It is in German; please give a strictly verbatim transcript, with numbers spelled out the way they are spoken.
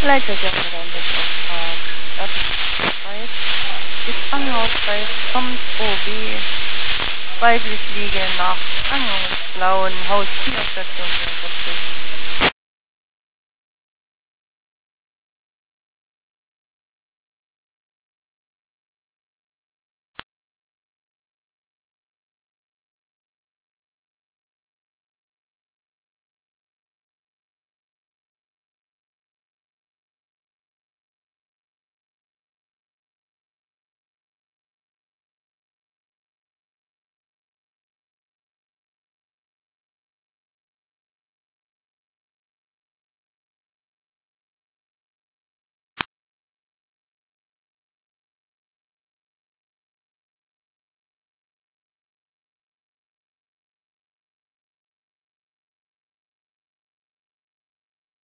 Leitersenderanlageauftrag. Datenbetrieb. Das Krankenhauspreis kommt O B. Weiblich liege nach Krankenhaus Blauen, Haus vier, Station vierundvierzig.